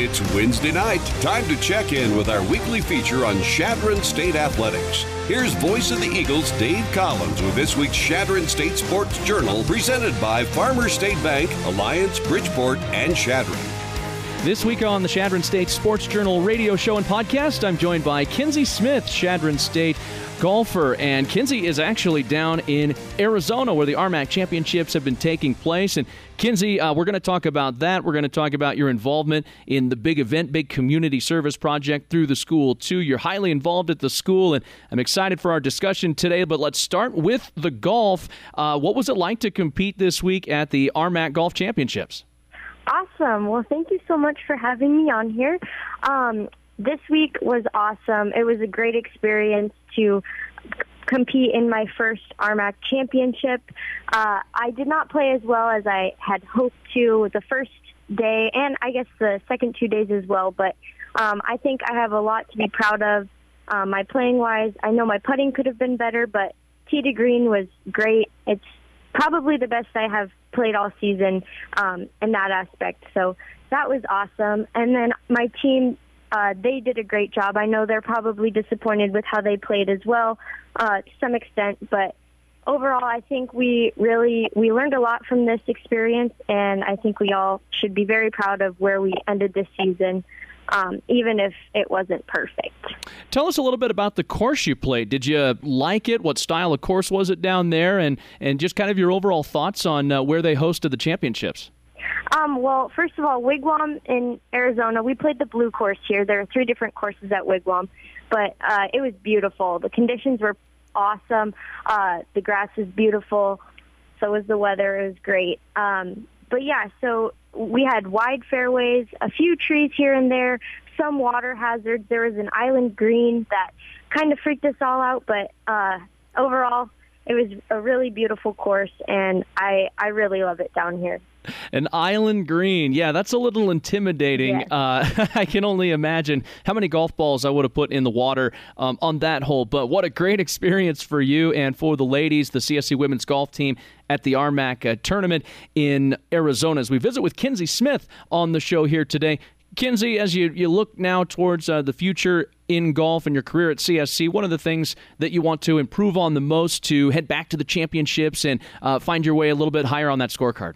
It's Wednesday night. Time to check in with our weekly feature on Chadron State Athletics. Here's Voice of the Eagles, Dave Collins, with this week's Chadron State Sports Journal, presented by Farmers State Bank, Alliance, Bridgeport, and Chadron. This week on the Chadron State Sports Journal radio show and podcast, I'm joined by Kinsey Smith, Chadron State golfer. And Kinsey is actually down in Arizona where the RMAC Championships have been taking place. And Kinsey, we're going to talk about that. We're going to talk about your involvement in the big event, big community service project through the school, too. You're highly involved at the school, and I'm excited for our discussion today. But let's start with the golf. What was it like to compete this week at the RMAC Golf Championships? Awesome. Well, thank you so much for having me on here. This week was awesome. It was a great experience to compete in my first RMAC championship. I did not play as well as I had hoped to the first day, and I guess the second 2 days as well, but I think I have a lot to be proud of. My playing-wise, I know my putting could have been better, but tee to green was great. It's probably the best I have played all season in that aspect, so that was awesome. And then my team, they did a great job. I know they're probably disappointed with how they played as well to some extent, but overall I think we learned a lot from this experience, and I think we all should be very proud of where we ended this season, even if it wasn't perfect. Tell us a little bit about the course you played. Did you like it? What style of course was it down there? And just kind of your overall thoughts on where they hosted the championships. Well, first of all, Wigwam in Arizona, we played the blue course here. There are 3 different courses at Wigwam, but it was beautiful. The conditions were awesome. The grass was beautiful. So was the weather. It was great. But yeah, so we had wide fairways, a few trees here and there, some water hazards. There was an island green that kind of freaked us all out, but overall, it was a really beautiful course, and I really love it down here. An island green. Yeah, that's a little intimidating. Yes. I can only imagine how many golf balls I would have put in the water on that hole. But what a great experience for you and for the ladies, the CSC women's golf team at the RMAC tournament in Arizona. As we visit with Kinsey Smith on the show here today. Kinsey, as you look now towards the future in golf and your career at CSC, one of the things that you want to improve on the most to head back to the championships and find your way a little bit higher on that scorecard?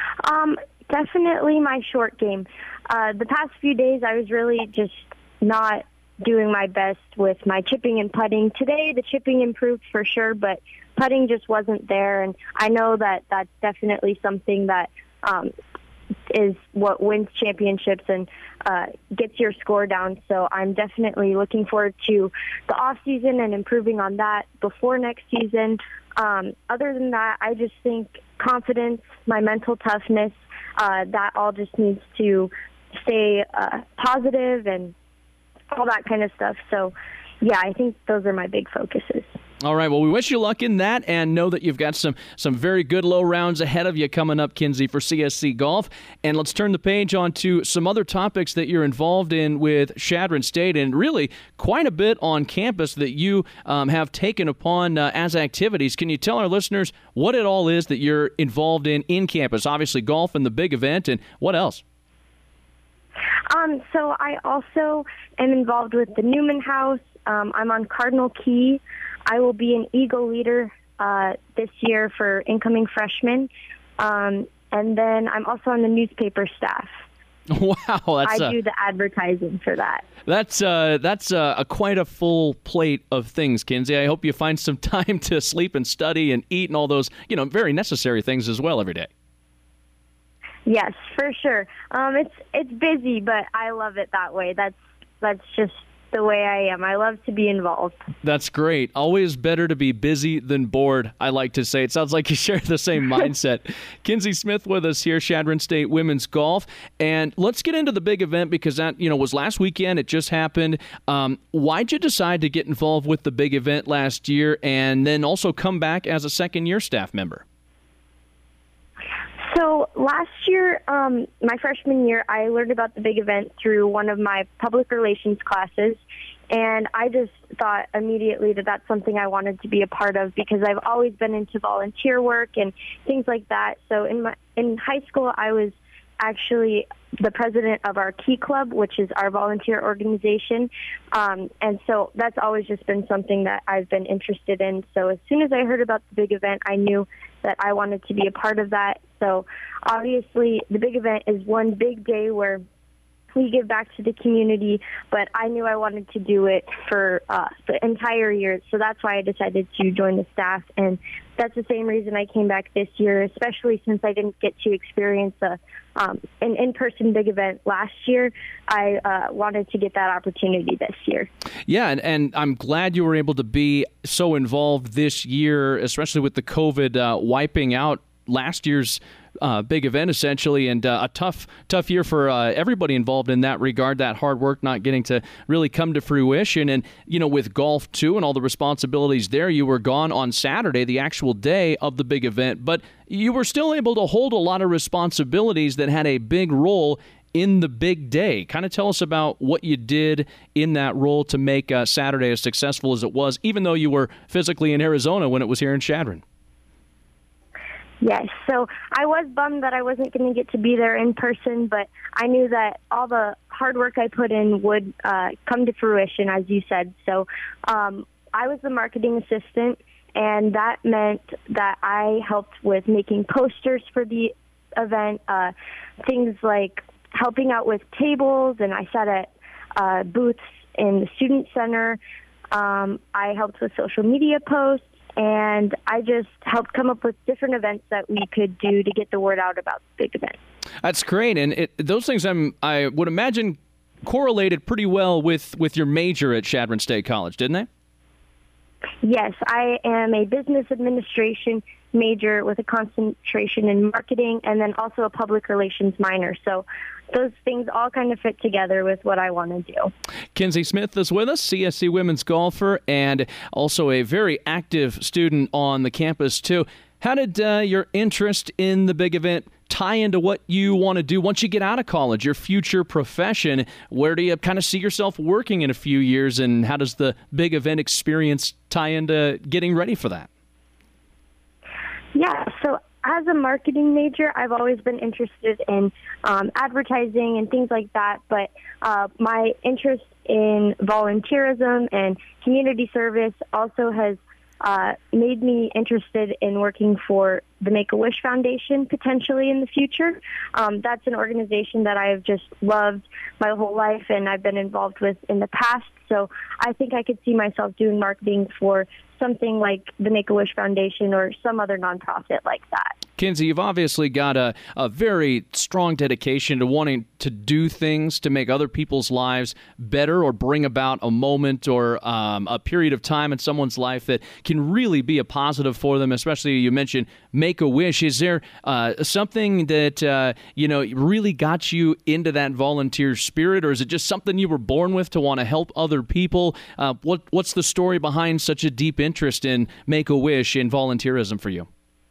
Definitely my short game. The past few days, I was really just not doing my best with my chipping and putting. Today, the chipping improved for sure, but putting just wasn't there, and I know that that's definitely something that is what wins championships and gets your score down. So I'm definitely looking forward to the off season and improving on that before next season. Other than that, I just think confidence, my mental toughness, that all just needs to stay positive and all that kind of stuff. So, yeah, I think those are my big focuses. All right, well, we wish you luck in that and know that you've got some very good low rounds ahead of you coming up, Kinsey, for CSC Golf. And let's turn the page on to some other topics that you're involved in with Chadron State, and really quite a bit on campus that you have taken upon as activities. Can you tell our listeners what it all is that you're involved in campus? Obviously golf and the big event, and what else? So I also am involved with the Newman House. I'm on Cardinal Key. I will be an Eagle leader this year for incoming freshmen. And then I'm also on the newspaper staff. Wow, I do the advertising for that. That's quite a full plate of things, Kinsey. I hope you find some time to sleep and study and eat and all those, very necessary things as well every day. Yes, for sure. It's busy, but I love it that way. That's just the way I am. I love to be involved. That's great. Always better to be busy than bored, I like to say. It sounds like you share the same mindset. Kinsey Smith with us here, Chadron State Women's Golf. And let's get into the big event because that, was last weekend. It just happened. Why'd you decide to get involved with the big event last year and then also come back as a second-year staff member? So last year, my freshman year, I learned about the big event through one of my public relations classes, and I just thought immediately that that's something I wanted to be a part of because I've always been into volunteer work and things like that. So in high school, I was actually the president of our Key Club, which is our volunteer organization. And so that's always just been something that I've been interested in. So as soon as I heard about the big event, I knew that I wanted to be a part of that. So obviously the big event is one big day where we give back to the community, but I knew I wanted to do it for the entire year. So that's why I decided to join the staff. And that's the same reason I came back this year, especially since I didn't get to experience an in-person big event last year. I wanted to get that opportunity this year. Yeah, and I'm glad you were able to be so involved this year, especially with the COVID wiping out last year's big event, essentially, and a tough year for everybody involved in that regard, that hard work not getting to really come to fruition. And, with golf, too, and all the responsibilities there, you were gone on Saturday, the actual day of the big event, but you were still able to hold a lot of responsibilities that had a big role in the big day. Kind of tell us about what you did in that role to make Saturday as successful as it was, even though you were physically in Arizona when it was here in Chadron. Yes, so I was bummed that I wasn't going to get to be there in person, but I knew that all the hard work I put in would come to fruition, as you said. So I was the marketing assistant, and that meant that I helped with making posters for the event, things like helping out with tables, and I sat at booths in the Student Center. I helped with social media posts. And I just helped come up with different events that we could do to get the word out about the big event. That's great. And those things I would imagine correlated pretty well with your major at Chadron State College, didn't they? Yes, I am a business administration major with a concentration in marketing and then also a public relations minor. So those things all kind of fit together with what I want to do. Kinsey Smith is with us, CSC women's golfer, and also a very active student on the campus, too. How did your interest in the big event tie into what you want to do once you get out of college, your future profession? Where do you kind of see yourself working in a few years, and how does the big event experience tie into getting ready for that? Yeah, so as a marketing major, I've always been interested in advertising and things like that, but my interest in volunteerism and community service also has made me interested in working for the Make-A-Wish Foundation potentially in the future. That's an organization that I've just loved my whole life and I've been involved with in the past. So I think I could see myself doing marketing for something like the Make-A-Wish Foundation or some other nonprofit like that. Kinsey, you've obviously got a very strong dedication to wanting to do things to make other people's lives better or bring about a moment or a period of time in someone's life that can really be a positive for them, especially you mentioned Make-A-Wish. Is there something that, really got you into that volunteer spirit, or is it just something you were born with to want to help other people? What's the story behind such a deep interest in Make-A-Wish and volunteerism for you?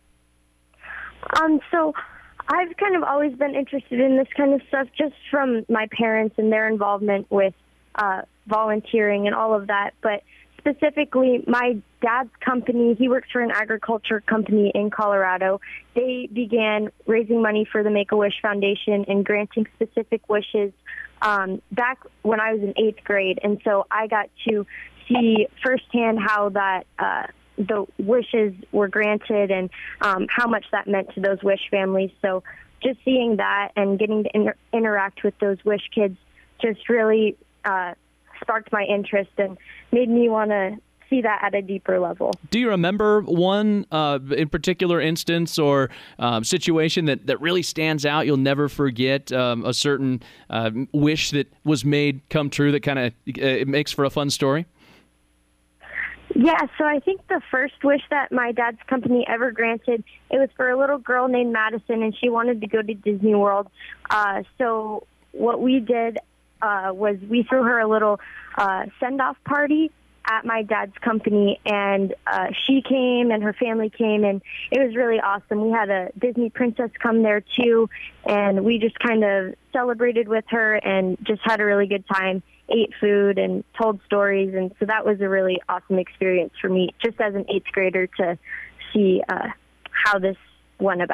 So I've kind of always been interested in this kind of stuff just from my parents and their involvement with volunteering and all of that. But specifically, my dad's company, he works for an agriculture company in Colorado. They began raising money for the Make-A-Wish Foundation and granting specific wishes back when I was in 8th grade. And so I got to see firsthand how that the wishes were granted and how much that meant to those wish families. So just seeing that and getting to interact with those wish kids just really sparked my interest and made me want to see that at a deeper level. Do you remember one in particular instance or situation that really stands out, you'll never forget, a certain wish that was made come true that kind of it makes for a fun story? Yeah, so I think the first wish that my dad's company ever granted, it was for a little girl named Madison, and she wanted to go to Disney World. So what we did was we threw her a little send-off party at my dad's company, and she came and her family came, and it was really awesome. We had a Disney princess come there, too, and we just kind of celebrated with her and just had a really good time. Ate food and told stories, and so that was a really awesome experience for me just as an 8th grader to see how this went about.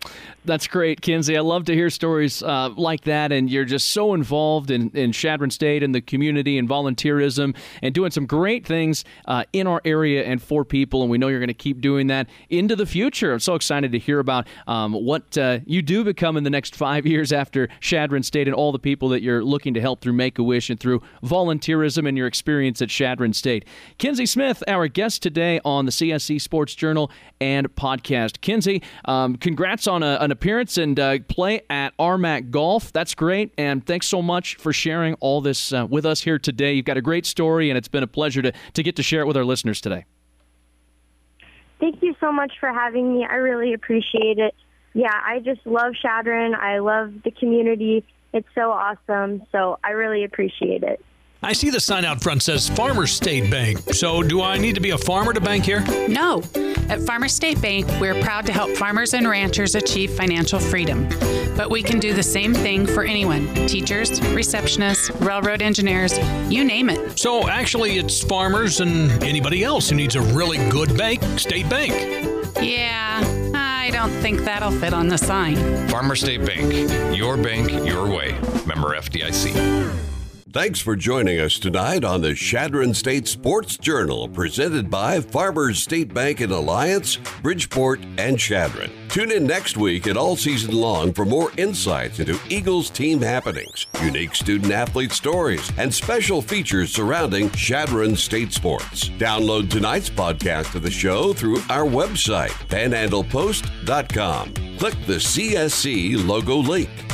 That's great, Kinsey. I love to hear stories like that, and you're just so involved in Chadron State and the community and volunteerism and doing some great things in our area and for people, and we know you're going to keep doing that into the future. I'm so excited to hear about what you do become in the next 5 years after Chadron State and all the people that you're looking to help through Make-A-Wish and through volunteerism and your experience at Chadron State. Kinsey Smith, our guest today on the CSC Sports Journal and podcast. Kinsey, congrats on an appearance and play at RMAC Golf. That's great, and thanks so much for sharing all this with us here today. You've got a great story, and it's been a pleasure to get to share it with our listeners today. Thank you so much for having me. I really appreciate it. Yeah, I just love Chadron. I love the community. It's so awesome, so I really appreciate it. I see the sign out front says Farmers State Bank. So do I need to be a farmer to bank here? No. At Farmers State Bank, we're proud to help farmers and ranchers achieve financial freedom. But we can do the same thing for anyone. Teachers, receptionists, railroad engineers, you name it. So actually it's farmers and anybody else who needs a really good bank, State Bank. Yeah, I don't think that'll fit on the sign. Farmers State Bank. Your bank, your way. Member FDIC. Thanks for joining us tonight on the Chadron State Sports Journal, presented by Farmers State Bank in Alliance, Bridgeport, and Chadron. Tune in next week and all season long for more insights into Eagles team happenings, unique student-athlete stories, and special features surrounding Chadron State sports. Download tonight's podcast of the show through our website, panhandlepost.com. Click the CSC logo link.